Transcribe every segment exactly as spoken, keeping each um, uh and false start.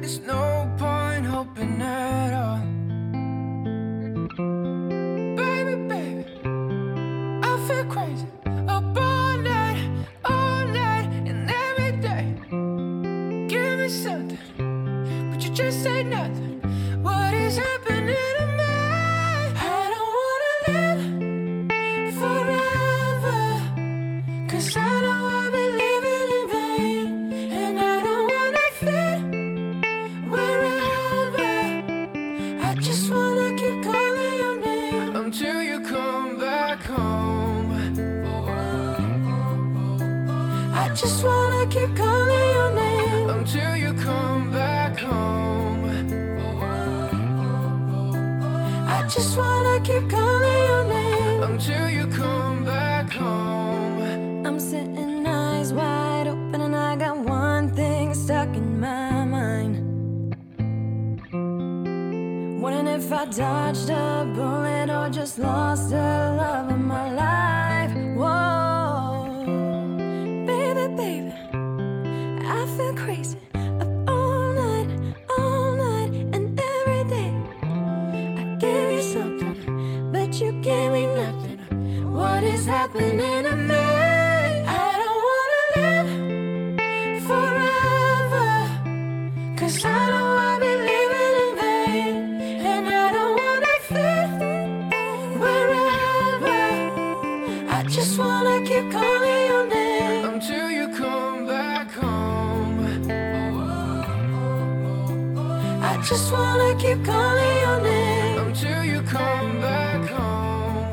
there's no point hoping at all. Baby, baby, I feel crazy up all night, all night and every day. Give me something, but you just say nothing. What is happening to me? I don't wanna live forever, 'cause I know I've been living in vain. And I don't wanna fit wherever. I just wanna keep calling your name until you come back home. I just wanna keep calling your name until you come back home. I just wanna keep calling your name until you come back home. I'm sitting eyes wide open and I got one thing stuck in my mind. Wondering if I dodged a bullet or just lost the love of my life. Whoa, baby, baby, I feel crazy up all night, all night and every day. I gave you something, but you gave me nothing. What is happening to me? I don't wanna live forever, 'cause I know I've been living in vain. And I don't wanna fit wherever. I just wanna keep calling your name until you come back home. I just wanna keep calling your name until you come back home.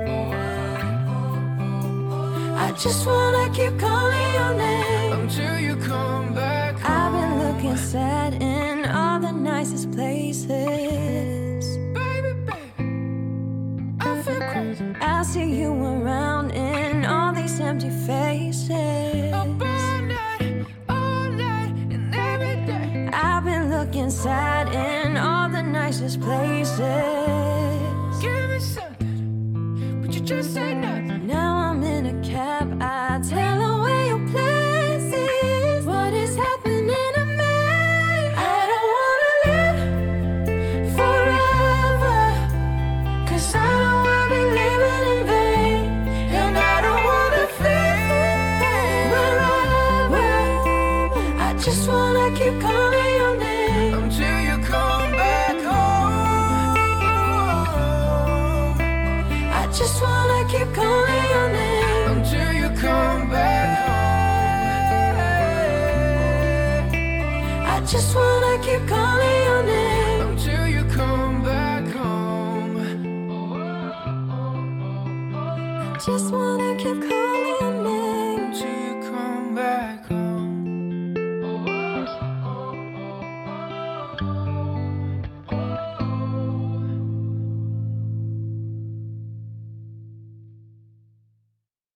I just wanna keep calling your name until you come back home. I've been looking sad in all the nicest places. Baby, baby, I feel crazy. I see you around in all these empty faces. Up all night, all night and every day. I've been looking sad in all the nicest places. Give me something, but you just say nothing. Now I'm in a cab, I tell her where your place is. What is happening to me? I don't wanna live forever, 'cause I know I've been living in vain. And I don't wanna fit wherever. I just wanna keep calling your name until you come back home. I just wanna keep calling your name until you come back home. I just wanna keep calling your name until you come back home. I just wanna